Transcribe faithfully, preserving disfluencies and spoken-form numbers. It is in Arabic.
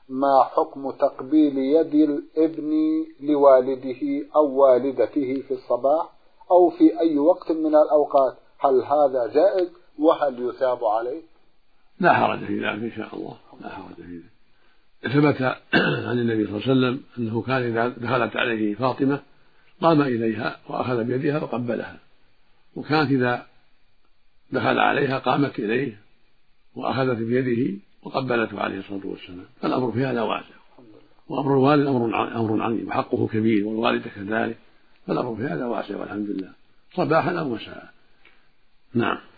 ما حكم تقبيل يد الابن لوالده أو والدته في الصباح أو في أي وقت من الأوقات؟ هل هذا جائز وهل يثاب عليه؟ لا حرج في ذلك إن شاء الله، لا حرج في ذلك. ثبت عن النبي صلى الله عليه وسلم أنه كان إذا دخلت عليه فاطمة قام إليها وأخذ بيدها وقبلها، وكانت إذا دخل عليها قامت إليه وأخذت بيده وقبلته عليه الصلاة والسلام. فالأمر في هذا واسع، وأمر الوالد أمر عظيم وحقه كبير، والوالدة كذلك، فالأمر في هذا واسع والحمد لله، صباحا أو مساء. نعم.